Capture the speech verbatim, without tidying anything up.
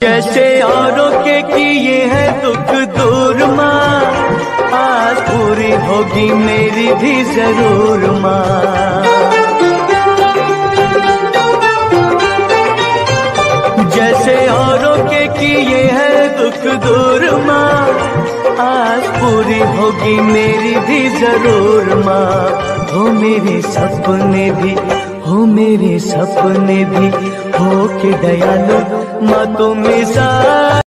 जैसे औरों के किए हैं दुख दूर माँ, आज पूरी होगी मेरी भी जरूर माँ। जैसे औरों के किए हैं दुख दूर माँ, आज पूरी होगी मेरी भी जरूर माँ। हो मेरे सपने भी, हो मेरे सपने भी, हो के दयालु माँ तुम